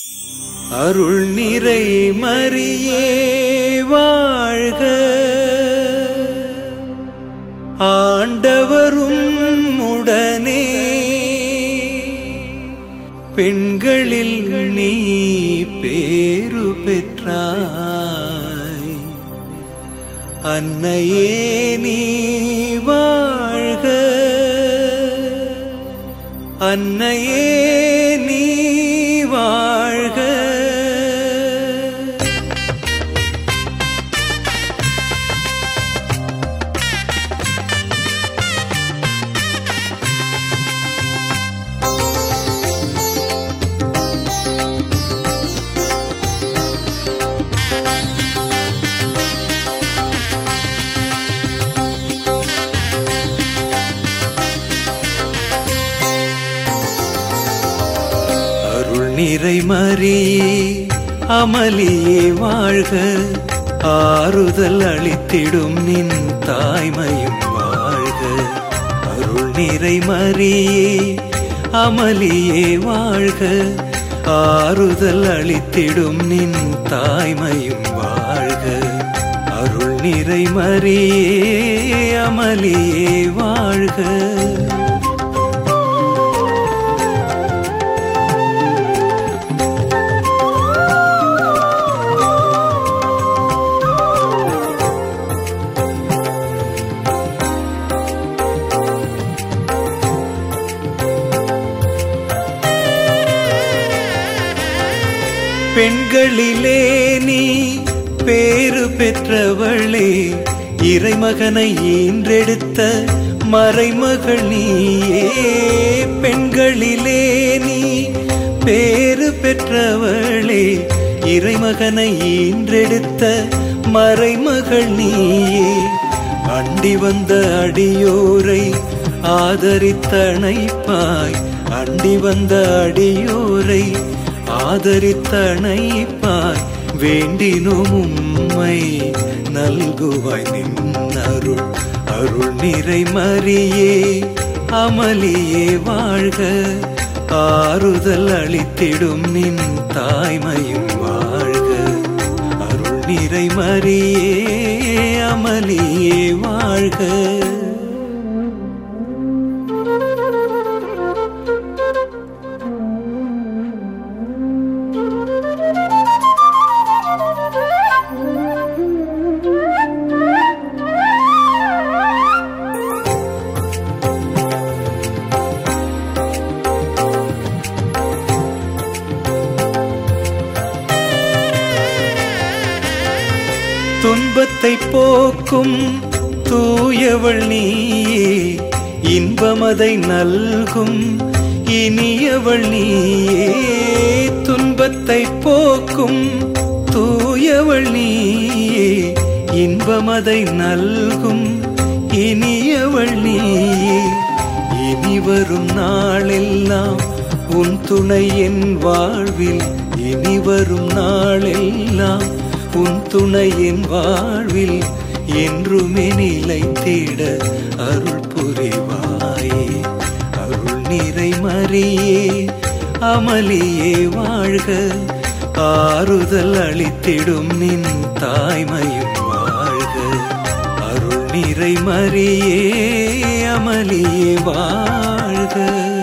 அருள் நிறை மரியே வாழ்க, ஆண்டவரும் உடனே, பெண்களில் நீ பேறு பெற்றாய். அன்னையே நீ வாழ்க, அன்னையே நீ வாழ்க. நிறை மரியே அமளியே வாழ்க, ஆறுதல் அளித்திடும் நின் தாய்மையும் வாழ்க. அருள் நிறை மரியே அமளியே வாழ்க, ஆறுதல் அளித்திடும் நின் தாய்மையும் வாழ்க. அருள் நிறை மரியே அமளியே வாழ்க. பெண்களிலே நீ பேறு பெற்றவளே, இறைமகனை ஈன்றெடுத்த மறைமகள் நீயே. பெண்களிலே நீ பேறு பெற்றவளே, இறைமகனை ஈன்றெடுத்த மறைமகள் நீயே. அண்டி வந்த அடியோரை ஆதரித்தணைப்பாய், அண்டி வந்த அடியோரை ஆதரித்தணைப்பாய். வேண்டினும் உம்மை நல்குவாய் நின்னருள். அருள் நிறை மரியே அமளியே வாழ்க, ஆறுதல் அளித்திடும் நின் தாய்மையும் வாழ்க. அருள் நிறை மரியே அமளியே வாழ்க. துன்பத்தை போக்கும் தூயவள் நீயே, இன்பமதை நல்கும் இனியவள் நீயே. துன்பத்தை போக்கும் தூயவள் நீயே, இன்பமதை நல்கும் இனியவள் நீயே. இனி வரும் நாளெல்லாம் உன் துணை என் வாழ்வில், இனி வரும் நாளெல்லாம் உன் துணை என் வாழ்வில் என்றுமே நிலைத்திட அருள் புரிவாயே. அருள் நிறை மரியே அமளியே வாழ்க, ஆறுதல் அளித்திடும் நின் தாய்மையும் வாழ்க. அருள் நிறை மரியே அமளியே வாழ்க.